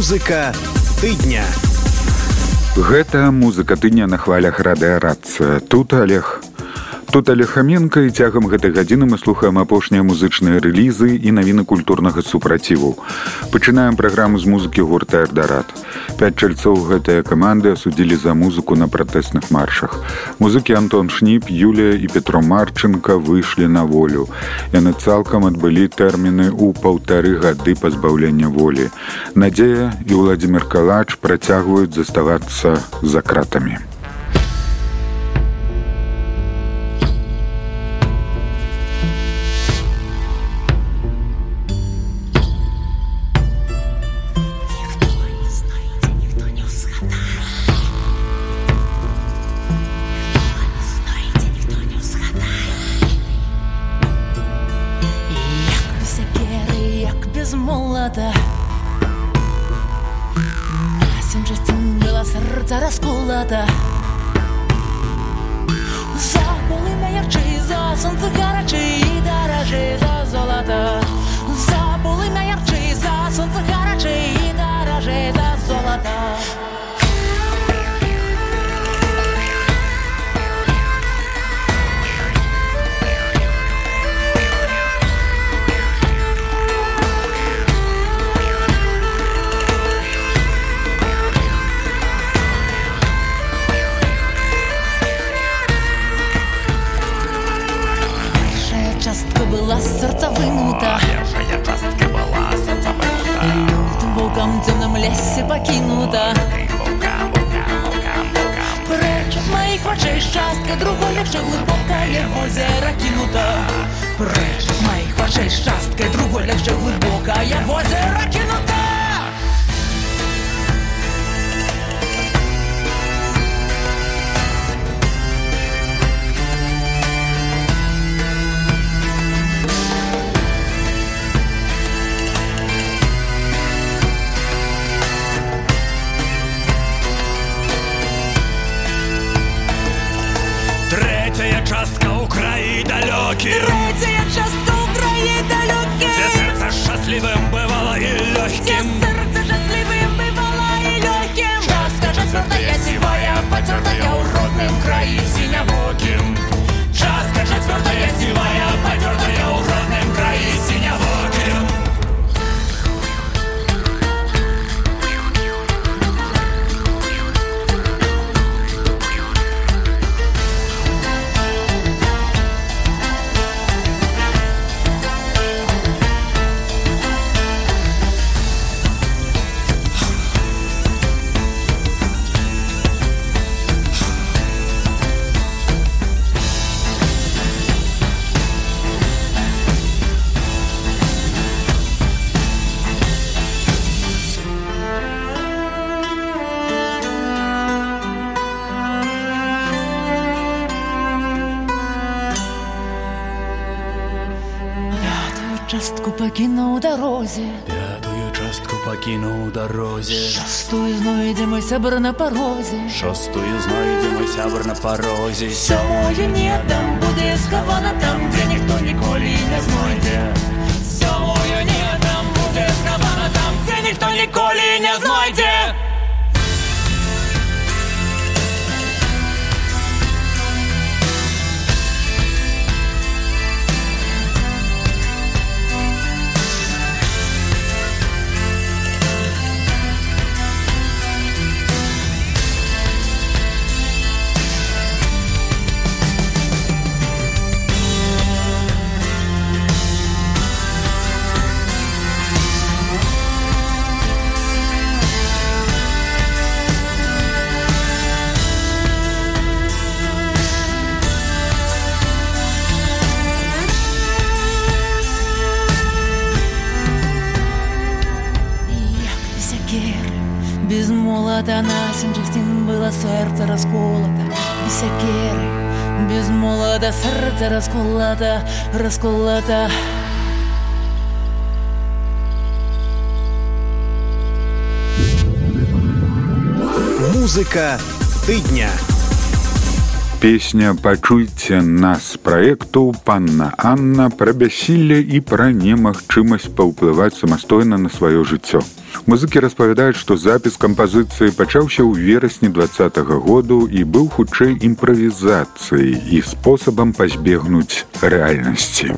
Музыка тыдня. Гэта музыка тыдня на хвалях радыарацыя. Тут Олег Хаменко, і цягам гэтай гадзіны мы слухаем апошнія музычныя рэлізы і навіны культурнага супраціву. Пачынаем праграму з музыкі гурта «Эльдорад». 5 чальцоў гэтыя каманды асудзілі за музыку на пратэсных маршах. Музыкі Антон Шніп, Юлія і Петро Марченко выйшлі на волю. Яны цалкам адбылі тэрміны ў 1,5 гады пазбаўлення волі. Надзея і Владзімір Калач працягваюць заставацца за кратамі. Забули найярчий за сонце гарячий і дорожей за золото. Забули найярчий за сонце гарячий і дорожей за золото. Была сердце вынута, Первая частка была сердце вынута, лютым волком в темном лесе покинута. Прочь от моих очей частка другой легче глубокое в озеро кинута. Прочь от моих очей частка другой легче глубокое в озеро кинута. Третья частка у краи далеких, Третья частка у краи далеких, где сердце счастливым бывало и легким, где сердце счастливым бывало и легким. Частка четвертая сивая, потертая уродным краи синявоким. Частка четвертая сивая, потертая уродным краи синявоким. Частку покинув дорозі, пятую частку покинув дорозі, шостую знойде мой сябр на порозі, шостую знайде мой сябр на порозі, сьомою недом буде схована там, де ніхто ніколи не знойде. Сьомою недом буде схована там, де ніхто ніколи не знойде. Без молота на 7 частин было сердце расколото. Без сокиры, без молота сердце расколото, расколото. Музыка тыдня. Песня «Пачуйце нас» праекту «Панна Анна» пра бяссілле і пра немагчымасць паўплываць самастойна на сваё жыццё. Музыкі распавядаюць, што запіс кампазіцыі пачаўся ў верасні 2020 году і быў хутчэй імправізацыяй і спосабам пазбегнуць рэальнасці.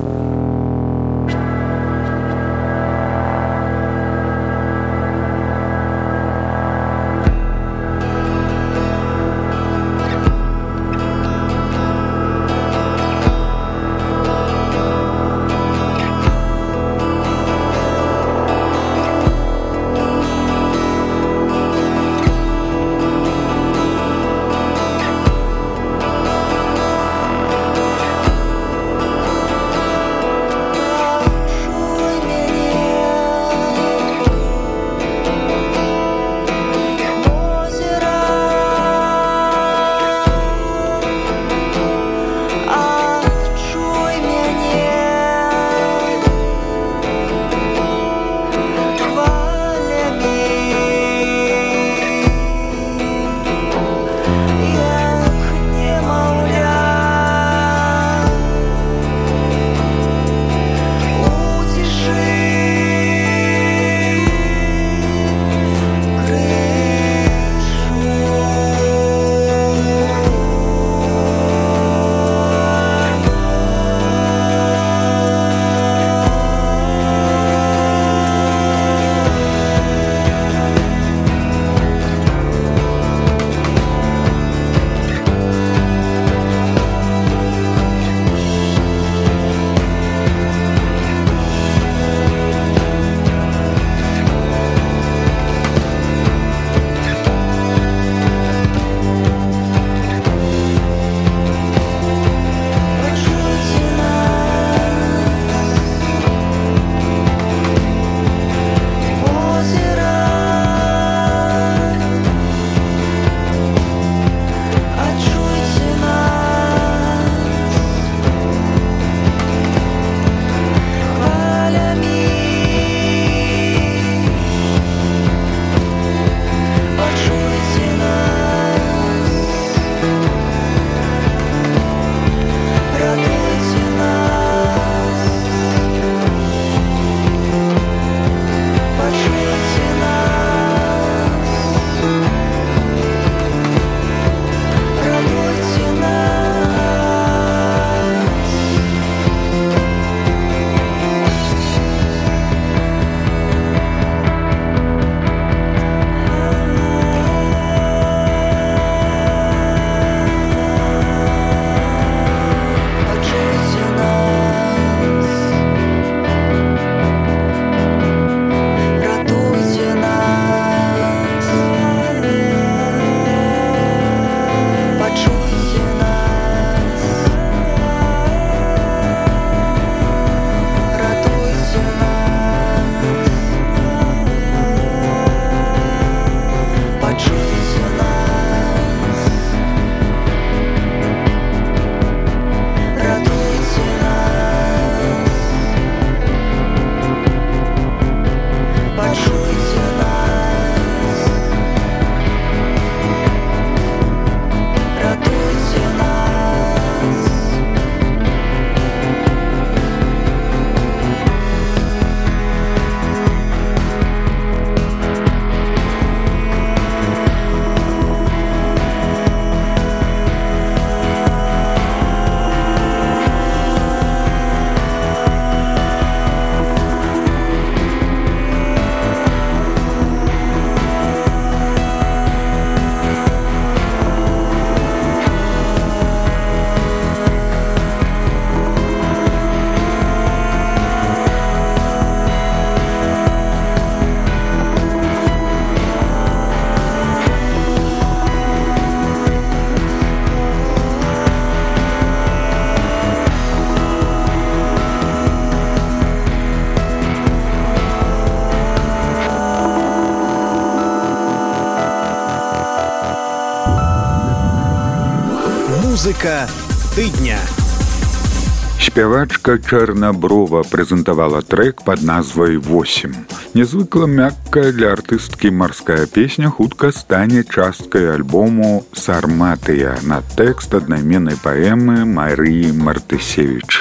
Музыка тыдня. Спявачка Чарнаброва прэзентавала трэк пад назвай «8». Нязвыкла мяккая для артысткі марская песня хутка стане часткай альбому «Сарматыя» на тэкст аднайменнай паэмы Марыі Мартысевіч.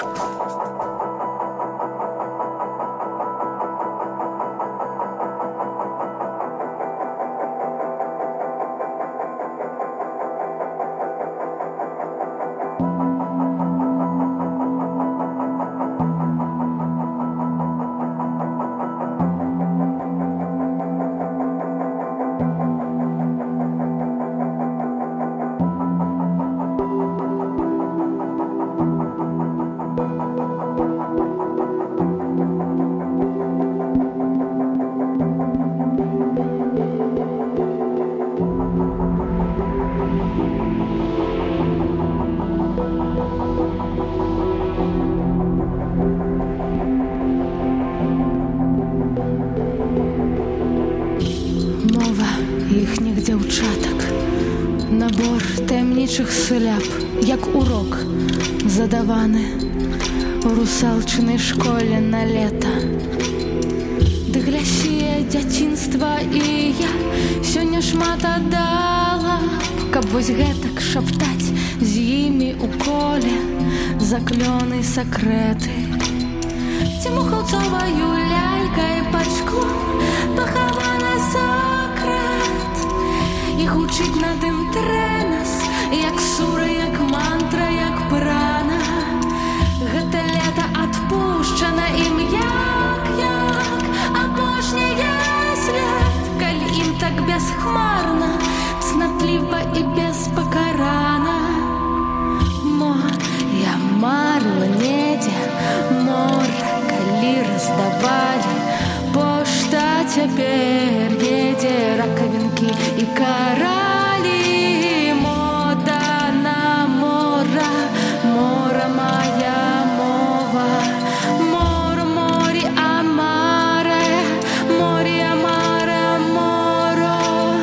Іхніх дзяўчатак, набор таямнічых сляп, як урок задаваны у русалчынай школе на лета. Ды глясі, дзяцінства і я сёння шмат аддала, каб вось гэтак шаптаць з імі у коле заклёны сакрэты. Ці мухаўцоваю лялькай пад шклом пахаваны сакрэт, і гучыць над ім трэнас, як сура, як мантра, як прана. Гэта лета адпушчана ім як апошняе свят, калі ім так бясхмарна, цнатліва і беспакарана. Я марыла недзе мора, калі раздавалі пошта, цяпер едзе ракавінкі і каралі. Мода на мора, мора моя мова, мора морі амаре, морі амаре моро.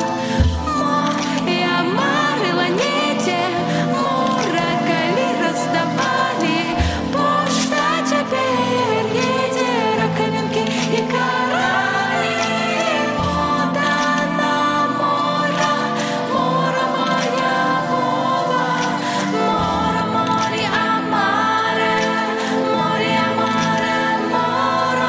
Я марыла недзе мора, калі раздавалі пошта, цяпер едзе ракавінкі і каралі. Мода на мора, мора моя мова, мора морі амаре, морі амаре моро.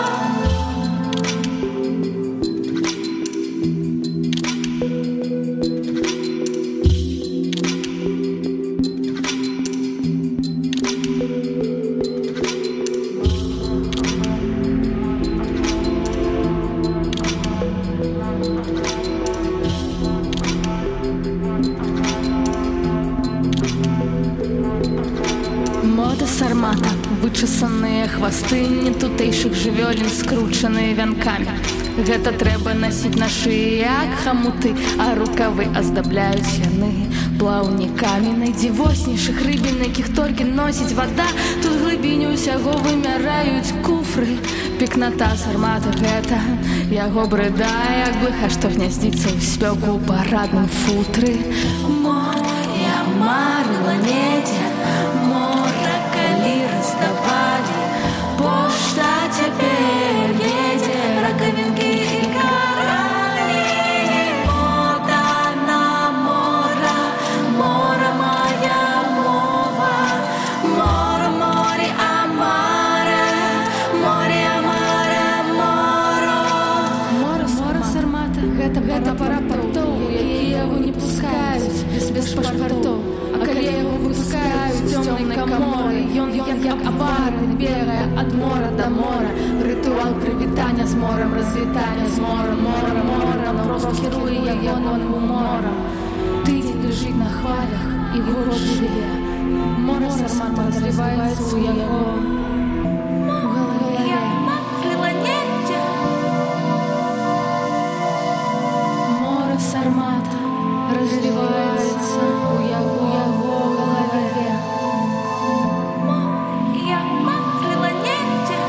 Мода сармата, вычесаныя хвасты нетутэйшых жывёлін, скручаныя вянкамі. Гэта трэба насіць на шыі, як хамуты, а рукавы аздабляюць яны плаўнікамі. Найдзівоснейшых рыбін, якіх толькі носіць вада, тут глыбіню ўсяго вымяраюць куфры. Пекната сармата гэта яго брыда, як блыха, што гняздзіцца ў спёку ў парадным футры. Я марыла недзе мора, калі раздавалі пошта, цяпер едзе ракавінкі і каралі. Мода на мора, мора моя мова, мора морі амаре, морі амаре моро. Мора сармата, гэта парапортоў, якія яго не пускаюць без пашпартоў. А калі яго выпускаюць з цёмнай каморы, ён як авары бегае ад мора да мора. Рытуал прывітання з морам, развітання з морам, мора, просто кіруе ягоным уморам. Тыдзень лежыць на хвалях і город жыве. Мора сармата разліваецца ў яго ў галаве. Я марыла недзе мора сармата разліваецца ў яго галаве. Я марыла недзе.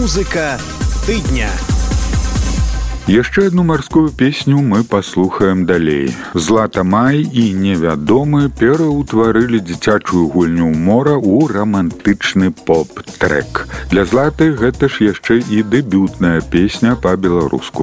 Музыка тыдня. Яшчэ одну марскую песню мы паслухаем далей. Злата Май і невядомы пераўтварылі дзіцячую гульню мора ў рамантычны поп-трэк. Для Златы гэта ж яшчэ і дэбютная песня па-беларуску.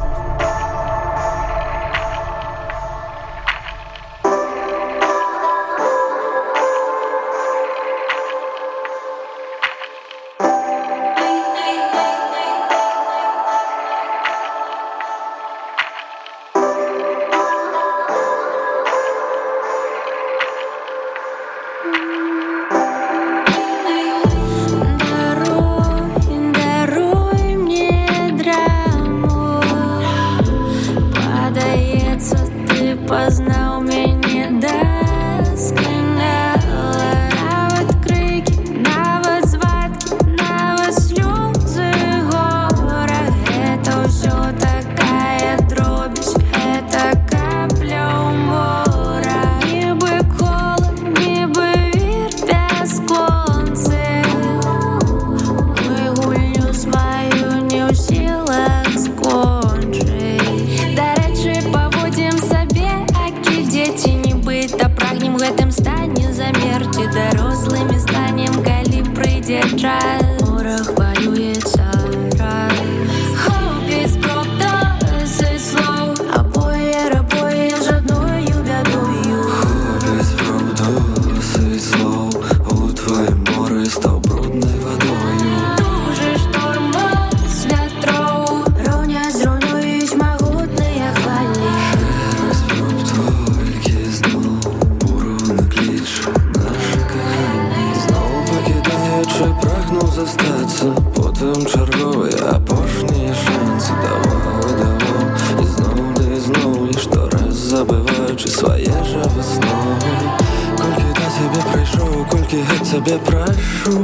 Тебе прошу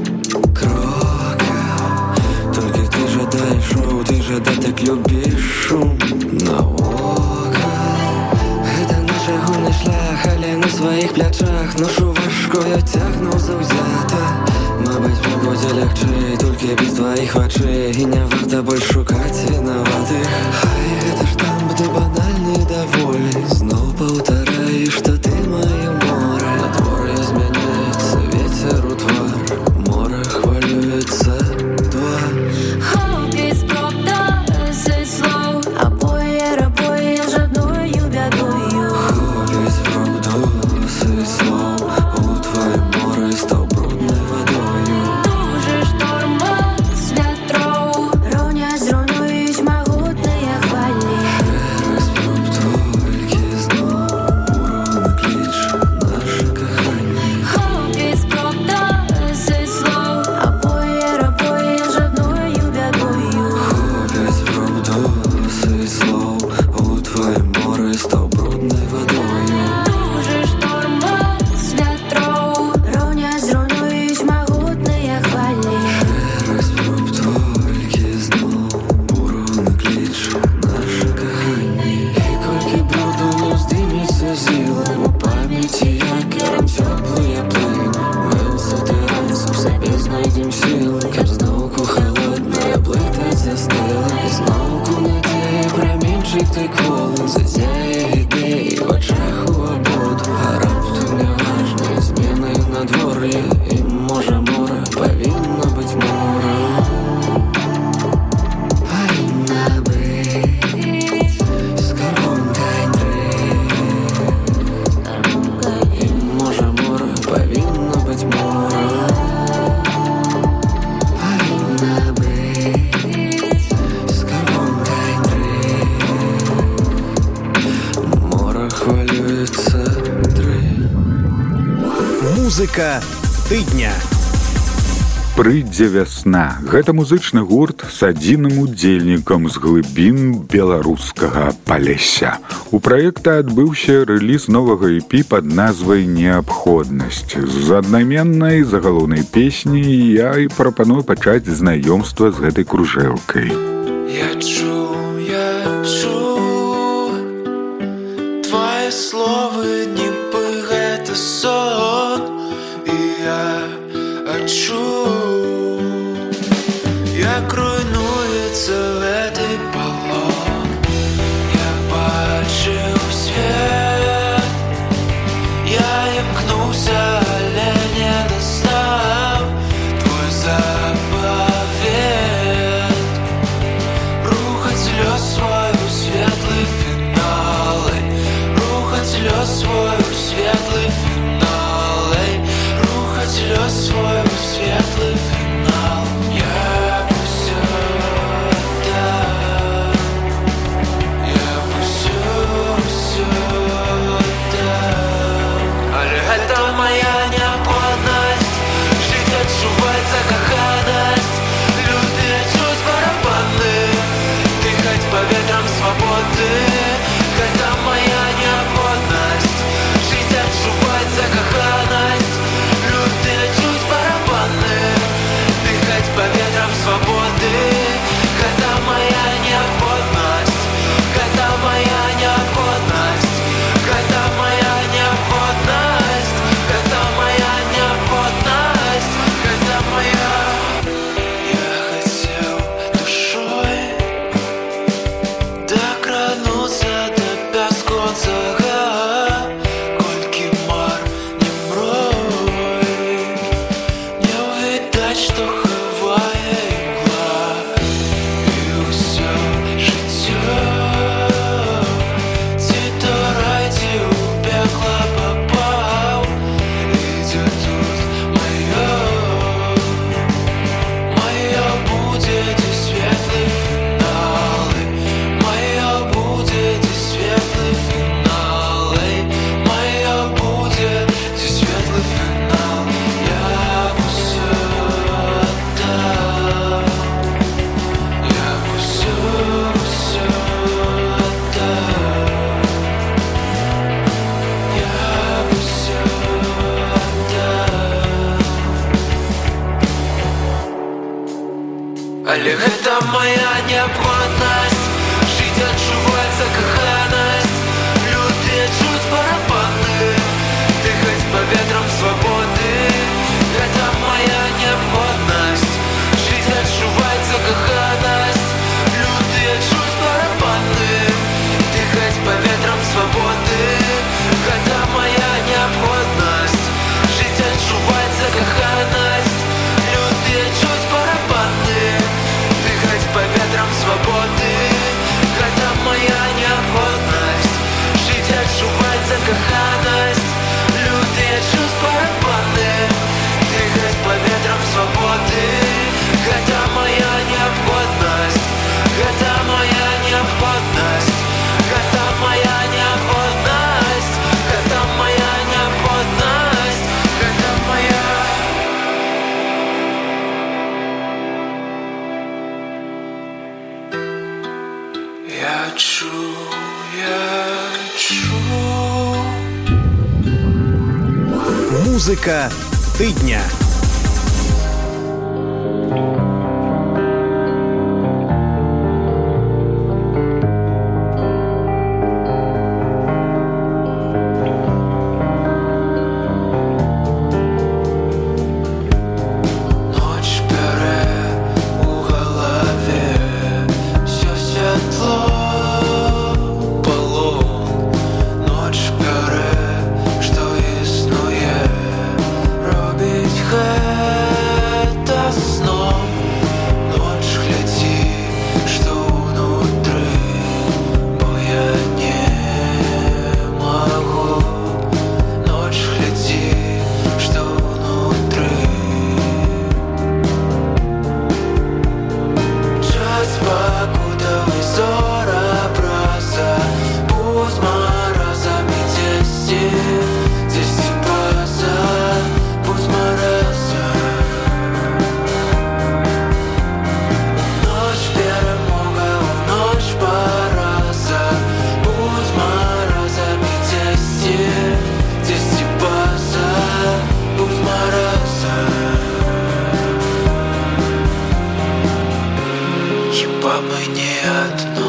крока, только ты жадаешь шоу, ты жадай так любишь шум наука. Это наш агульный шлях, але на своих плячах ношу важко, я тягну заўзята. Мабыць, мне будзе лягчэй, толькі без твоих вачэй, і не варта больш шукаць вінаватых. Хай гэта штамп, ты банальны і даволі, зноў паўтараеш, што ты маё море. Надвор'е змяняецца, ветер у твар, море хвалюецца два. Без проб досыць слоў, абое жадною бядою. Без проб досыць слоў, у тваім моры стаў бруднай вадою. Дужы шторма з вятроў, руйнуюць магутныя хвалі. Без проб толькі зноў уроны кліч наша каханне. Без проб досыць слоў, абое жадною бядою. Без проб досыць слоў, у тваім моры стаў бруднай вадою. Дужы шторма з вятроў, руйнуюць магутныя хвалі. Без проб толькі зноў уроны кліч наша каханне. І колькі бруду не ўздымецца зіла, у памяці якорам цёплыя плыні. Мы ў сатыранцу в сабе знайдзем сілы, каб зноўку халодная блытаць застыла. Зноўку надзея праменьчык той кволы, зазяе ідэі ў вачах у абоду. А раптам няважнай зменай надвор'е, і можа мора павінна быць мора. Павінна быць скарбонкай і можа мора павінна быць мора. Павінна быць скарбонкай мора хвалюецца тры. Музыка тыдня. Прыйдзе вясна. Гэта музычны гурт з адзіным удзельнікам з глыбін беларускага палесся. У праекта адбыўся рэліз новага EP пад назвай «Неабходнасць». З аднайменнай загалоўнай песні я і прапаную пачаць знаёмства з гэтай кружэлкай. Я чуў твои словы, нібы гэта сон, і я адчуў, як Или гэта моя неабходнасць жыць, адчуваць закаханасць, лютыя чуць барабаны, дыхаць паветрам свабоды. Гэта моя неабходнасць жыць, адчуваць закаханасць, лютыя чуць барабаны, дыхаць паветрам свабоды. Гэта моя неабходнасць жыць, адчуваць закаханасць, лютыя чуць барабаны, дыхаць паветрам свабоды. Гэта моя неабходнасць жыць, адчуваць закаханасць, лютыя чуць барабаны, дыхаць паветрам свабоды. Гэта моя неабходнасць, гэта моя неабходнасць, гэта моя неабходнасць, гэта моя неабходнасць, гэта моя. Я чую. Музыка тыдня. Ночь бярэ у галаве, всё святло палон. Ночь бярэ, што існуе, робіць гэта сном. Ноч глядзі, што ўнутры, бо я не магу. Ноч глядзі, што ўнутры. Час пакутавы зора браза, пусть маразамі дзесьці, дзесьці паза, пусть мараза. Ноч перамога, ноч параза, пусть маразамі дзесьці, дзесьці паза, пусть мараза. Хіба мы не адно?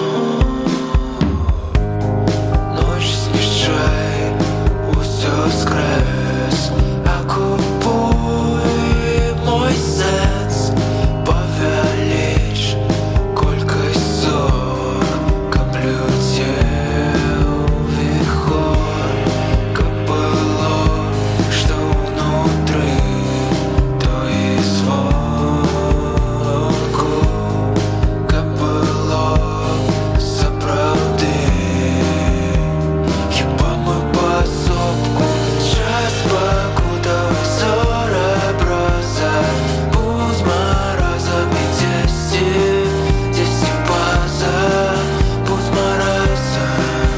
Ноч знішчай усё скрэс, акупуй мой сэнс, павяліч колькасць зор, каб людзей віхор, каб было, што ўнутры, то і звонку, каб было сапраўды. Хіба мы пасобку? Час пакутавы зора браза, пусть маразамі дзесьці, дзесьці паза, пусть мараза.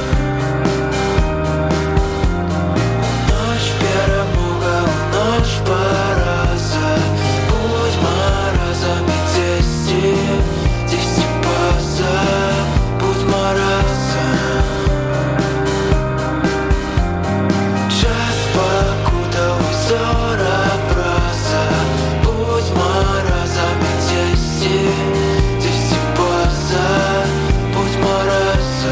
Ноч перамога, ноч параза, пусть маразамі дзесьці, дзесьці паза, пусть мараза. Час пакутавы зора браза, пусть маразамі дзесьці, дзесьці паза, пусть мараза.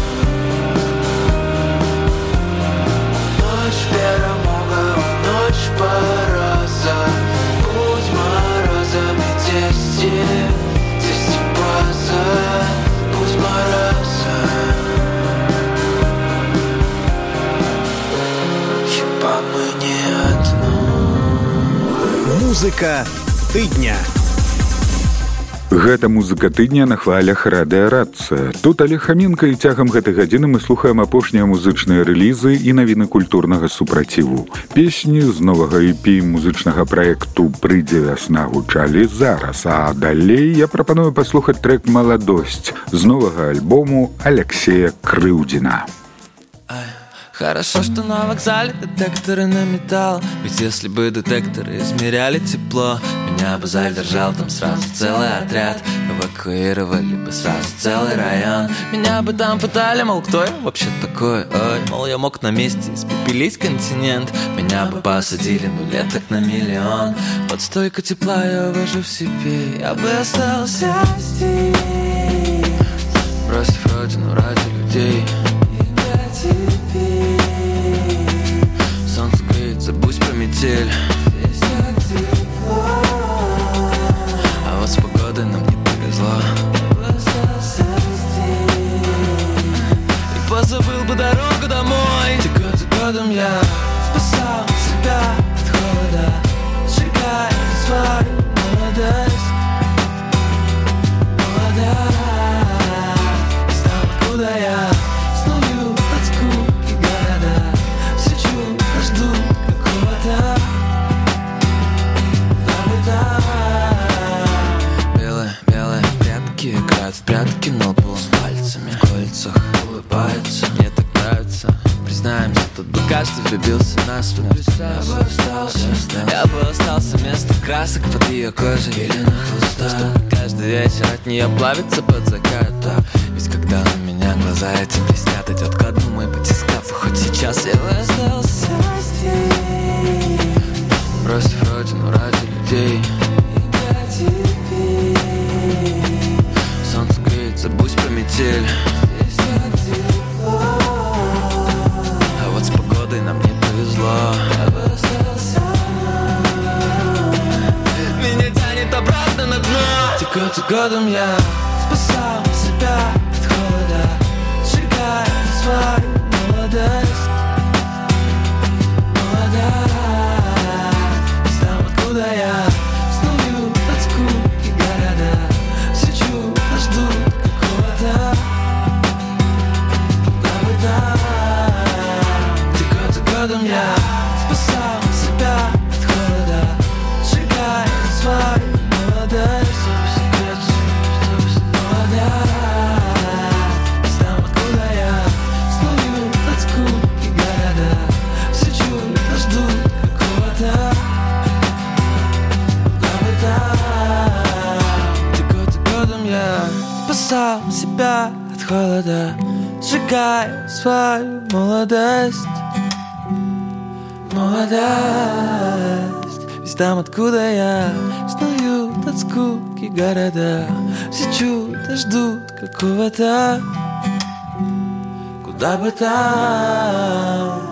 Ноч перамога, ноч параза, пусть маразамі дзесьці, дзесьці паза, пусть мараза. Хіба мы не адно? Музыка тыдня. Гэта музыка тыдня на хвалях радыарацыя. Тут Олег Хаменка, і цягам гэтай гадзіны мы слухаем апошнія музычныя рэлізы і навіны культурнага супраціву. Песні з новага EP музычнага праекту «Прыйдзе вясна» гучалі зараз, а далей я прапаную паслухаць трэк «Маладосць» з новага альбому Алексея Крыўдзіна. Хорошо, что на вокзале детекторы на металл. Ведь если бы детекторы измеряли тепло, меня бы задержал там сразу целый отряд. Эвакуировали бы сразу целый район. Меня бы там пытали, мол, кто я вообще такой? Ой, мол, я мог на месте испепелить континент. Меня бы посадили, ну лет так на миллион. Под стойку тепла я увожу в себе. Я бы остался здесь, бросив родину ради людей. Солнце греет, забудь про метель. А вот с погодой нам не повезло. И позабыл бы дорогу домой. Год за годом я спасал себя от холода, сжигая свою молодость. Молодость. Знал, откуда я. Играют в прятки на лбу с пальцами в кольцах, улыбаются, мне так нравится. Признаемся, тут бы каждый влюбился насмерть. Я бы остался вместо красок под ее кожей или на хвоста, чтобы каждый вечер от нее плавится под закат. Ведь когда на меня глаза эти блестят, идет ко дну мой батискаф. И хоть сейчас я бы остался здесь, бросив родину ради людей. Забудь про метель. А вот с погодой нам не повезло. Меня тянет обратно на дно. Год за годом я спасал себя от холода, сжигая свою молодость. Молодость. Там, откуда я сную от скуки города. Все чудо ждут. Год за годом я спасал себя от холода, сжигая свою молодость. Молодость. Там, откуда я сную от скуки города. Все чудо ждут какого-то. Год за годом я спасал себя от холода, сжигая свою молодость. Молодость. Ведь там, откуда я, снуют от скуки города. Все чудо ждут какого-то. Куда бы там.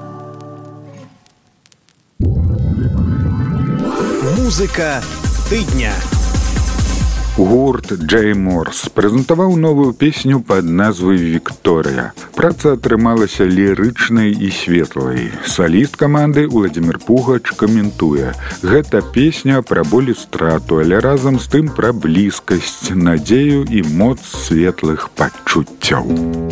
Музыка тыдня. Гурт Джей Морс прэзентаваў новую песню пад назвай «Вікторыя». Праца атрымалася лірычнай і светлай. Саліст каманды Уладзімір Пугач каментуе: гэта песня пра боль і страту, але разам з тым пра блізкасць, надзею і моц светлых пачуццяў.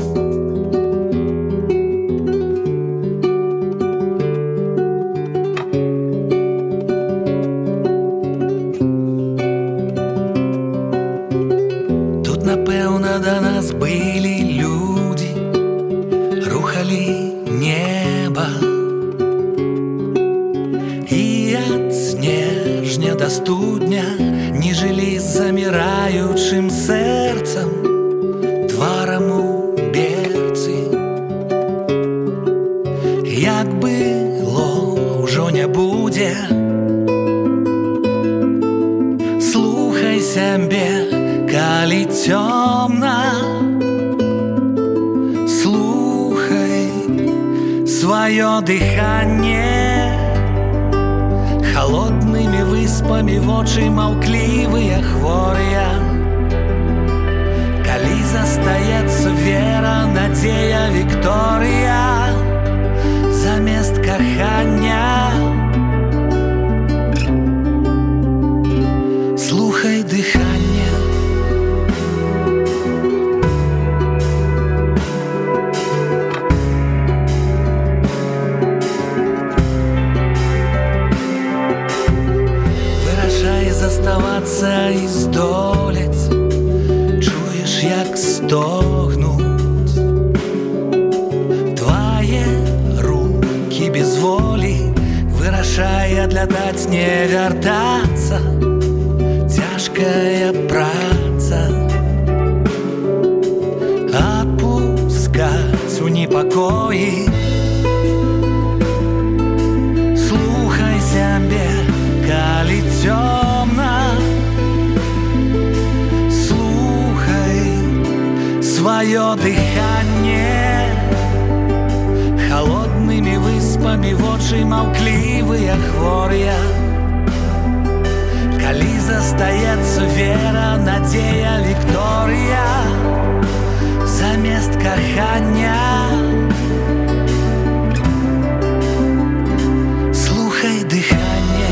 Студня не жылі з заміраючым сэрцам, тварам у берцы. Як было, ўжо не будзе. Слухай сябе, калі цёмна. Слухай сваё дыханне. Холодными выспами вочы маўклівыя хворыя. Калі застаецца вера, надзея, Вікторыя замест кахання. Слухай дыханне. Заставаться и здолець, чуешь, як стогнуть рашае адлятаць, не вяртацца. Цяжкая праца адпускаць у непакоі. Слухай сябе, калі цёмна, слухай сваё дыханне. Холоднымі выспамі вочы маўклівыя, хворыя. Калі застаецца вера, надзея, Вікторыя замест кахання. Слухай дыханне.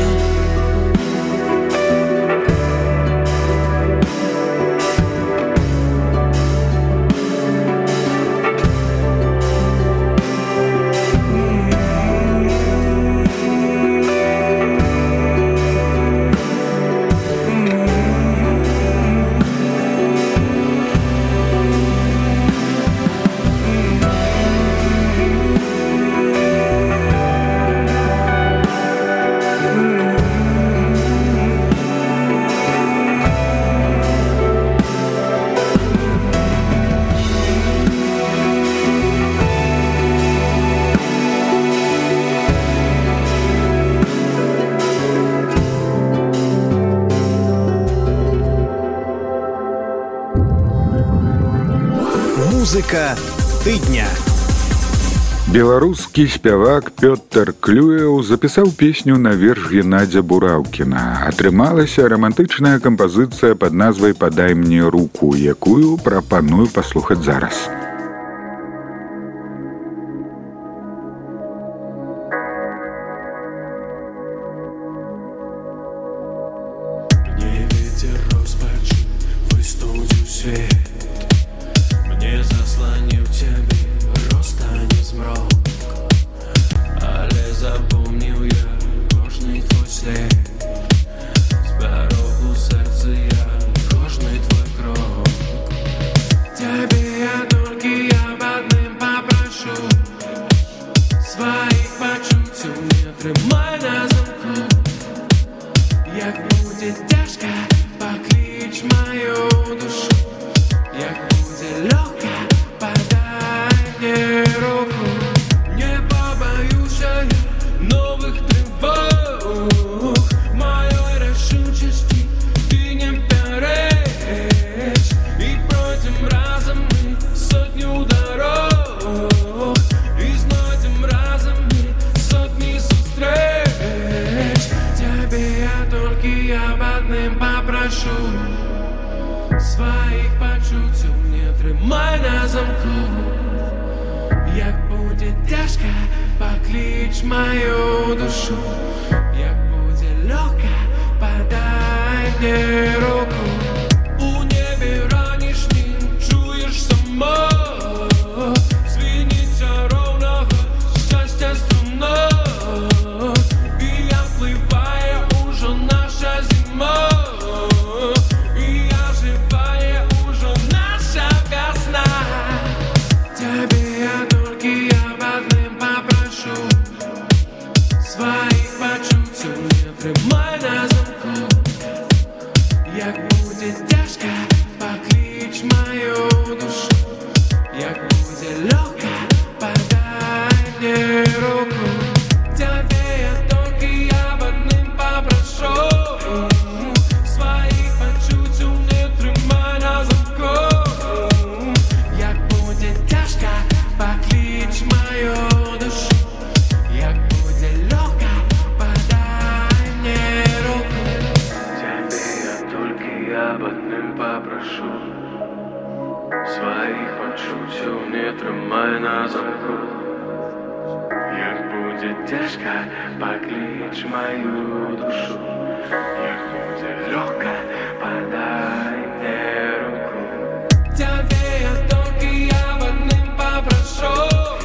Музыка тыдня. Беларускі спявак Пётр Клюеў запісаў песню на верш Геннадзя Бураўкіна. Атрымалася романтычная кампазіцыя пад назвай «Падай мне руку», якую прапаную паслухаць зараз. Мне ветер розпачы выстудзіў свет. Мне засланіў цябе розтане змрок. Але запомніў я кожны твой след. Збярог у сэрцы я кожны твой крок. Цябе я толькі аб адным папрашу. Сваіх пачуццяў не трымай на замку. Як будзе цяжка, пакліч маю душу. Як будзе лёгка, падай мне руку. Не побаюся я новых трывог. Маёй рашучасці ты не пярэч. І пройдзем разам мы сотню дарог. І знойдзем разам мы сотні сустрэч. Цябе я толькі аб адным папрашу. Сваіх пачуццяў не трымай на замку. Як будзе цяжка, пакліч маю душу. Як будзе лёгка, падай мне руку. У небе ранішнім чуеш само. Звініць роўнага шчасця струна. І аплывае ўжо наша зіма. Трымай на замку. Як будзе цяжка, пакліч маю душу. Як будзе лёгка, падай мне руку. Цябе я толькі аб адным папрашу. Сваіх пачуццяў не трымай на замку. Як будзе цяжка, пакліч маю душу. Як будзе лёгка, аб адным папрашу. Сваіх пачуццяў не трымай на замку. Як будзе цяжка, пакліч маю душу. Як будзе лёгка, падай мне руку. Цябе я толькі аб адным папрашу.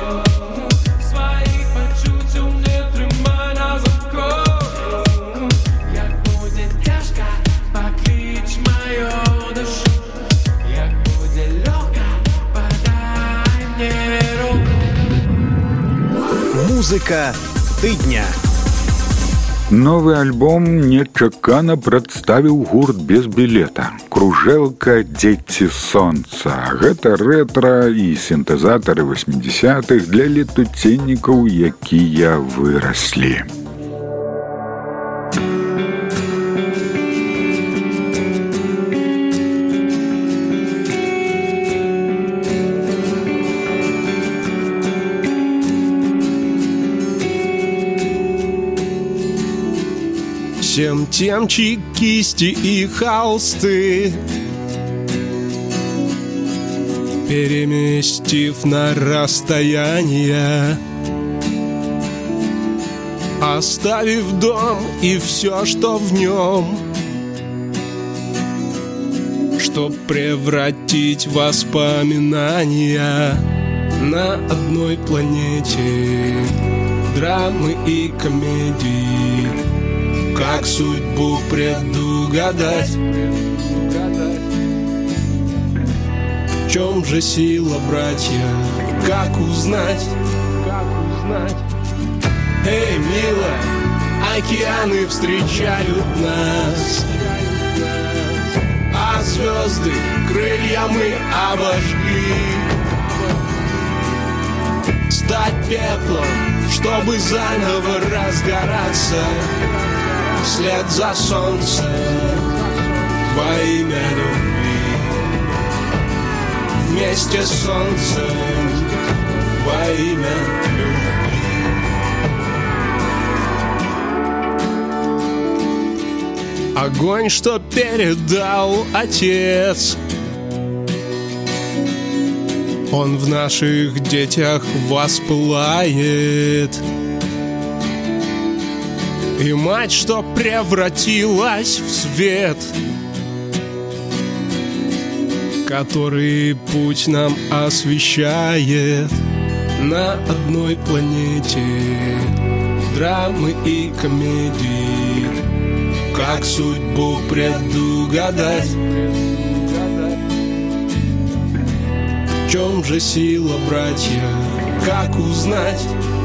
Сваіх пачуццяў не трымай на замку. Як будзе цяжка, пакліч маю душу. Як будзе лёгка, падай мне руку. Музыка тыдня. Новы альбом нечакана прадставіў гурт без білета. Кружэлка «Дзеці сонца». Гэта рэтра і сінтэзатары 80-х для летуценнікаў, якія выраслі. Всем темчи, кисти и холсты, переместив на расстояние, оставив дом и все, что в нем, чтоб превратить воспоминания на одной планете драмы и комедии. Как судьбу предугадать? В чем же сила, братья? Как узнать? Эй, милая, океаны встречают нас, а звезды крылья мы обожгли. Стать пеплом, чтобы заново разгораться вслед за солнцем во имя любви. Вместе с солнцем во имя любви. Огонь, что передал отец, он в наших детях воспылает. И мать, что превратилась в свет, который путь нам освещает на одной планете драмы и комедии. Как судьбу предугадать? В чем же сила, братья? Как узнать?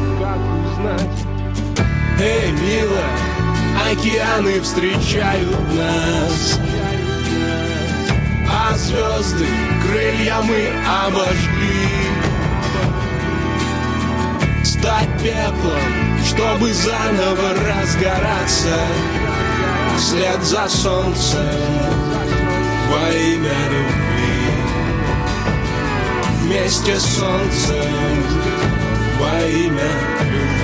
Эй, милая, океаны встречают нас, а звезды крылья мы обожгли. Стать пеплом, чтобы заново разгораться вслед за солнцем во имя любви. Вместе с солнцем во имя любви.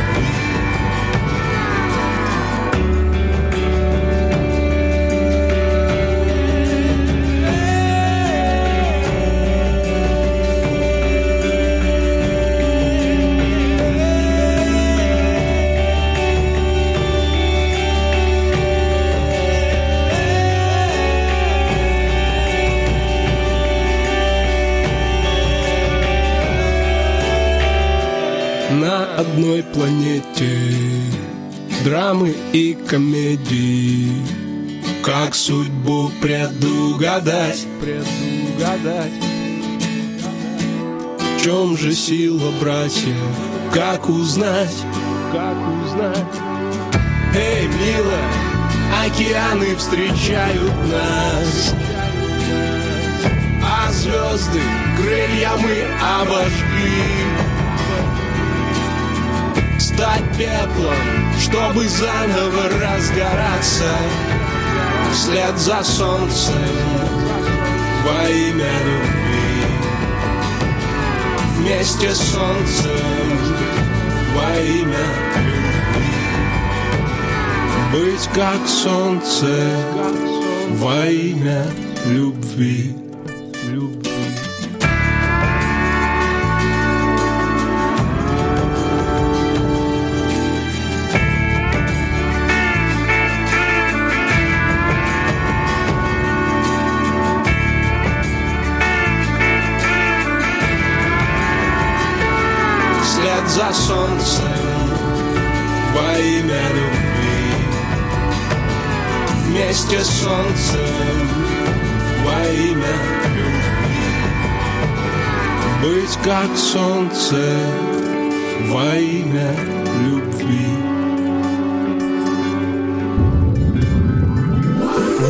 На одной планете драмы и комедии. Как судьбу предугадать? В чем же сила, братья? Как узнать? Эй, милая, океаны встречают нас, а звезды крылья мы обожгли. Стать пеплом, чтобы заново разгораться вслед за солнцем во имя любви. Вместе с солнцем во имя любви. Быть как солнце во имя любви. За солнцем во имя любви. Вместе с солнцем во имя любви. Быть как солнце во имя любви.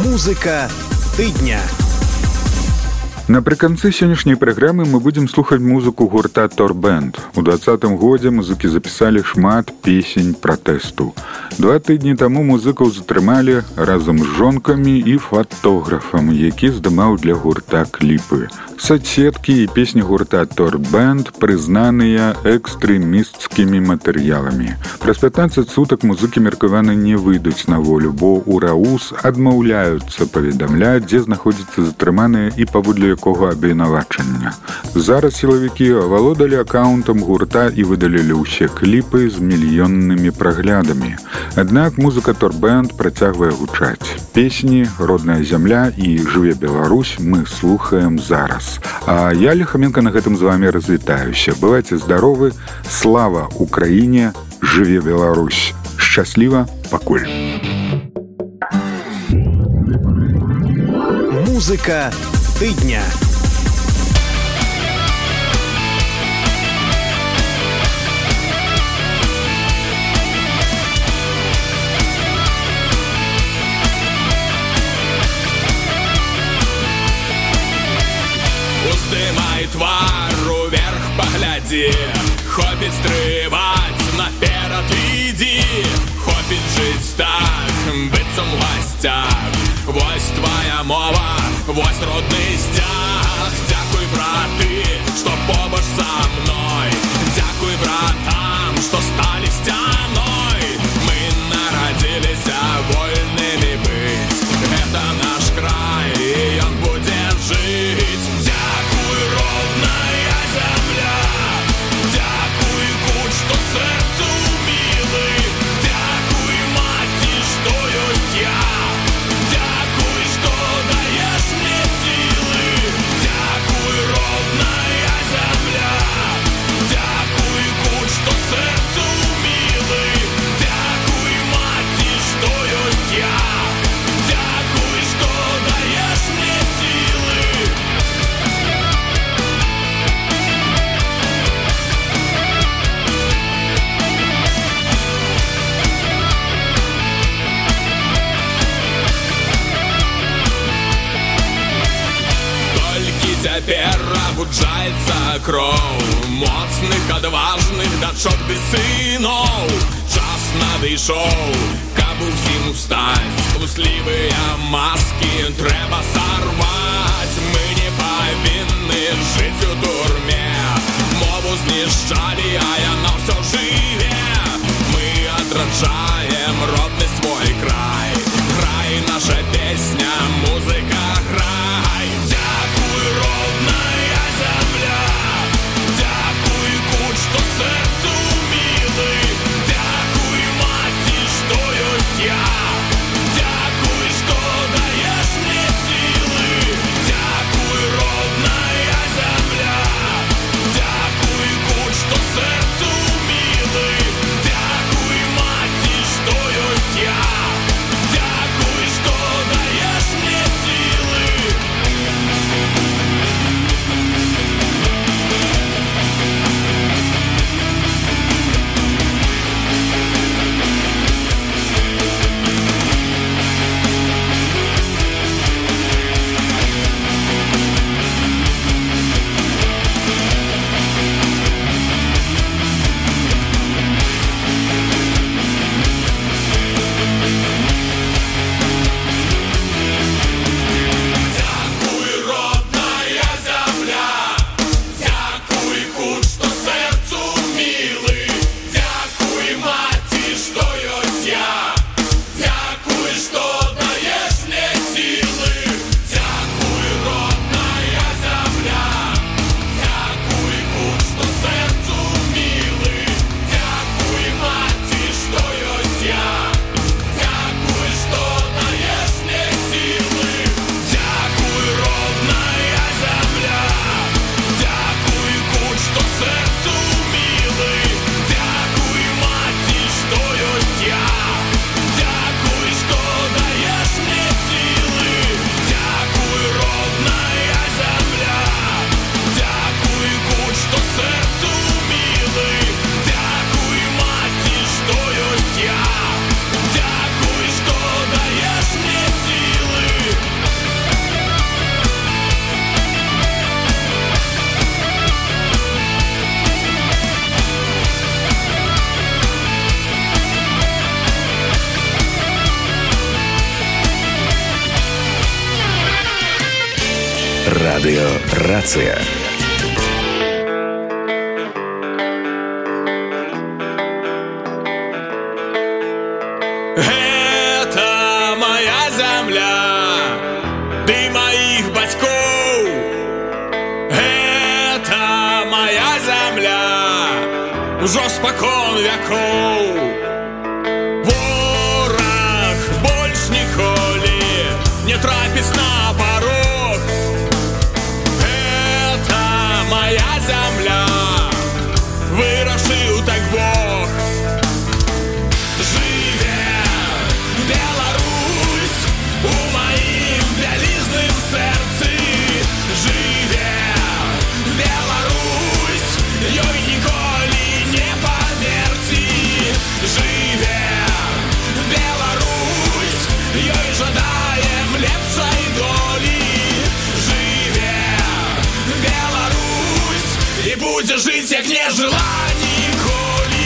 Музыка тыдня. Напрыканцы сённяшняй праграмы мы будзем слухаць музыку гурта Торбэнд. У 2020 годзе музыкі запісалі шмат песень пратэсту. 2 тыдні таму музыкаў затрымалі разам з жонкамі і фатографам, які здымаў для гурта кліпы. Соцсеткі і песні гурта Торбэнд прызнаныя экстрэмісцкімі матэрыяламі. Праз 15 сутак музыкі меркавана не выйдуць на волю, бо ў РАУС адмаўляюцца паведамляць, дзе знаходзяцца затрыманыя і паводле якога абвінавачання. Зараз сілавікі авалодалі акаунтам гурта і выдалілі ўсе кліпы з мільённымі праглядамі. Аднак музыка Торбэнд працягвае гучаць. Песні «Родная зямля» і «Жыве Беларусь» мы слухаем зараз. А я, Олег Хоменко, на гэтым з вами развітаюся. Бывайце здаровы, слава Украіне, жыве Беларусь. Шчасліва, пакуль. Музыка тыдня. Уздымай твар уверх, погляди. Хопіць стрываць, наперад ідзі. Хопіць жыць так, быццам у гасцях. Вось твоя мова, вось родны сцяг. Дзякуй, браты, што побач са мной. Дзякуй братам, што сталі сцяной. Мы нарадзіліся вольнымі быць. Гэта наш край, і ён будзе жыць. Дзякуй, родная зямля. Дзякуй, гуд, што сэрцу мілы. Дзякуй, маці, што ёсць я. Дзякуй, што даеш мне сілы. Дзякуй, родная зямля. Дзякуй, гуд, што сэрцу мілы. Дзякуй, маці, што ёсць я. Дзякуй, што даеш мне сілы. Толькі цяпер абуджаецца кроў моцных, адважных дачок ды сыноў. Час надышоў, каб усім устаць. Услівыя маскі трэба сарваць. Мы не павінны жыць у турме. Мову знішчалі, а яна ўсё жыве. Мы адраджаем родны свой край. Грай наша песня, музыка, грай. Дзякуй, родная зямля. Дзякуй, гуд, што сэрцу мілы. Дзякуй, маці, што ёсць я. Дзякуй, што даеш мне сілы. Дзякуй, родная зямля. Дзякуй, гуд, што Радиорация. Это моя земля, ты моих батьков. Это моя земля, уже спокон веков. Ворог больше ніколи не трапить на порог. Это моя земля, вырашил так Бог. Живе Беларусь у моим вялізным сердце. Живе Беларусь, ёй ніколи не памерці. Живе Беларусь, ёй жадаем лепшай долі. Живе Беларусь, і будзе жыць, як не жыла ніколі.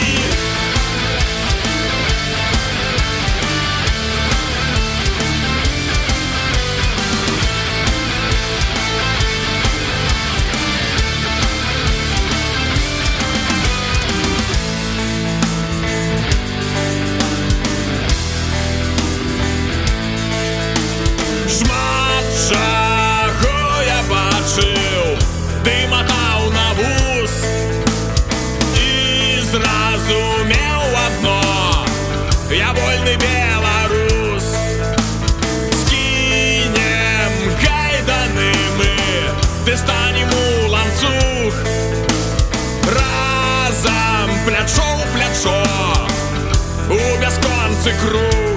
Шмат чаго я бачыў, ты матаў на вус і зразумеў адно: я вольны беларус. Скінем кайданы мы, ты станем у ланцуг. Разам плячо ў плячо у бясконцы круг.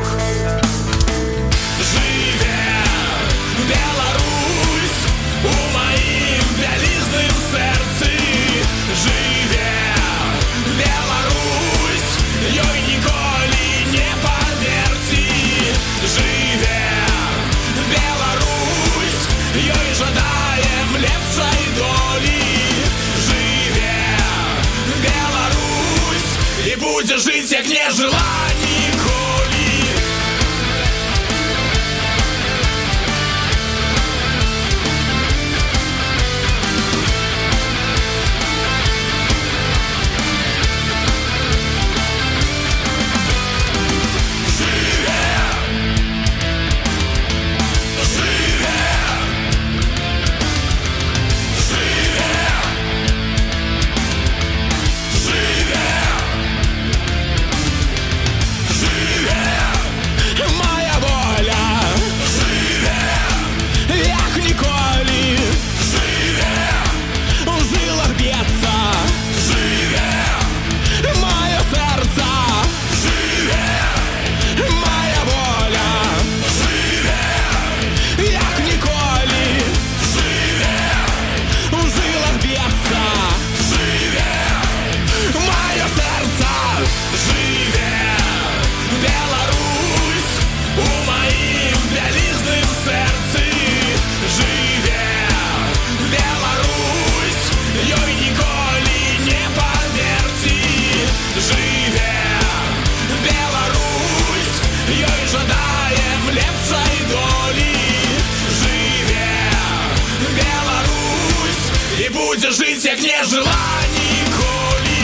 Беларусь у моим вялізным сердце. Живе Беларусь, ёй ніколи не памерці. Живе Беларусь, ёй жадаем лепшай долі. Живе Беларусь, і будзе жыць, як не жыла ніколі. Будзе жыць, як не жыла ніколі.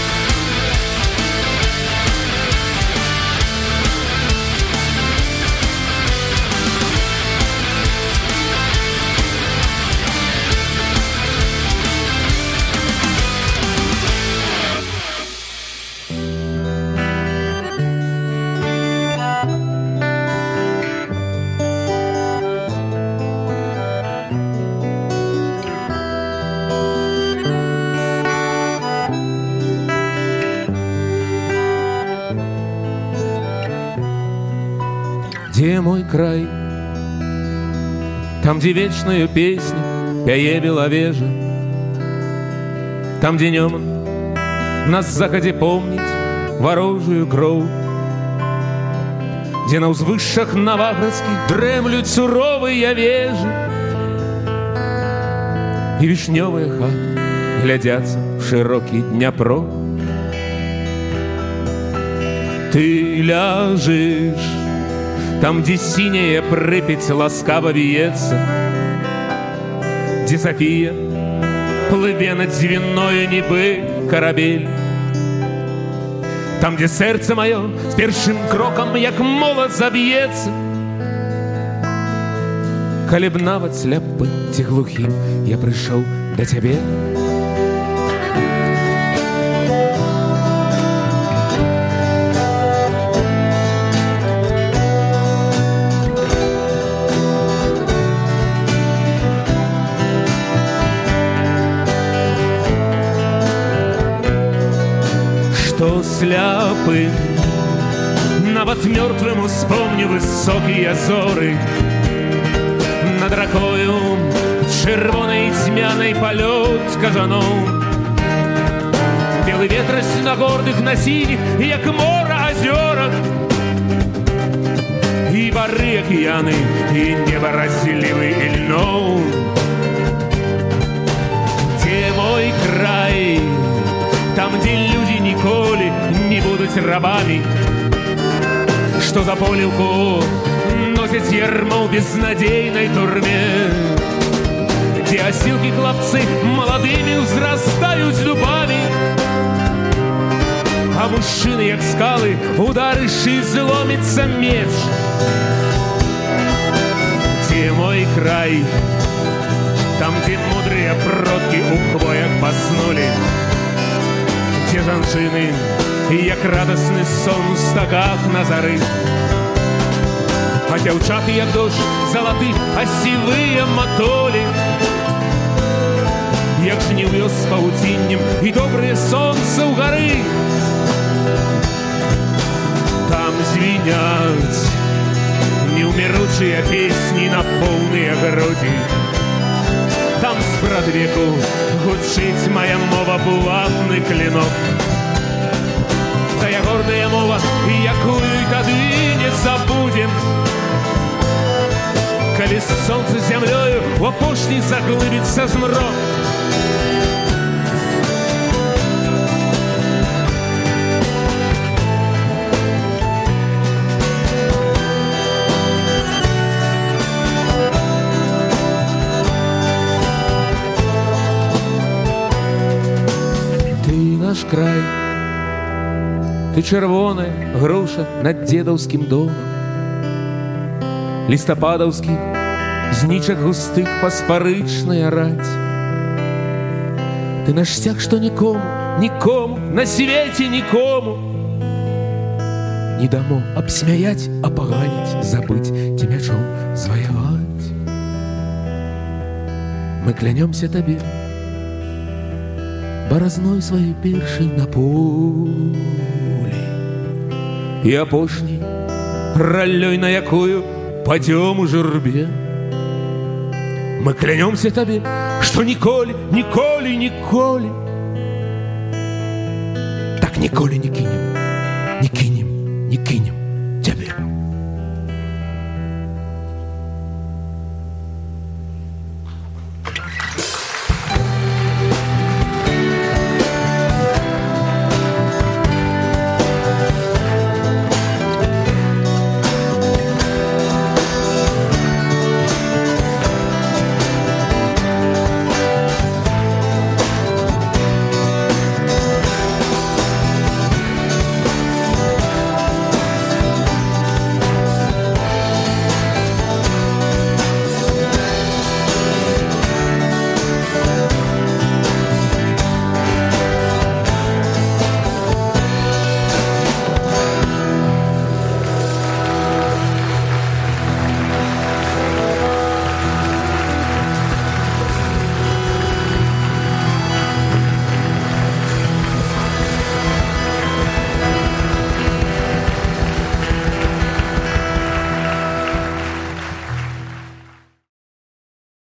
Где мой край? Там, где вечную песню пяе белавежа. Там, где днем на заходе помнить ворожую кроў. Где на ўзвышшах наваградскіх дрэмлюць суровыя вежы. І вішнёвыя хаты глядзяцца ў шырокі Дняпро. Ты ляжешь там, где синяя Припять ласкаво виется, дзе Софія плыве над дзвінною нібы карабель. Там, дзе сэрца маё з першым крокам, як молат заб'ецца. Калі б нават сляпым ці глухім я прыйшоў да цябе. Што сляпым, нават мёртвым успомню высокія зоры. Над ракою чырвонай цьмянай палёт кажаноў. Белы ветрасць на гордых, на сініх, як мора азёрах. І бары акіяны, і неба разлівы ільноў. Дзе мой край? Там, дзе людзі ніколі не будуць рабамі, што за поліўку носяць ярмо ў безнадзейнай турме, дзе асілкі хлапцы маладымі ўзрастаюць дубамі, а мужчыны, як скалы, ударышы зломіцца меч. Дзе мой край? Там, дзе мудрыя продкі ў хвоях паснулі, дзе жанчыны, як радасны сон у стагах на зары, а дзяўчаты, як дождж залаты, а сівыя матолі, як жніўё з павуціннем і добрае сонца ў гары. Там звіняць неўміручыя песні на поўныя грудзі. Там спрадвеку гучыць мая мова, булатны клінок. Тая гордая мова, якую і тады не забудзем. Калі сонца з зямлёю у апошні заглыбіцца змрок. Наш край, ты чырвоная груша над дзедаўскім домам, лістападаўскі знічак густых паспарычная раць. Ты наш сцяг, што нікому, нікому на свеце нікому не дамо абсмяяць, апаганіць, забыць ці мячом зваяваць. Мы клянёмся табе баразной сваёй першай на полі і апошняй раллёй, на якую падзём у журбе. Мы клянёмся табе, што ніколі, ніколі, ніколі так ніколі не кінем, не кінем, не кінем.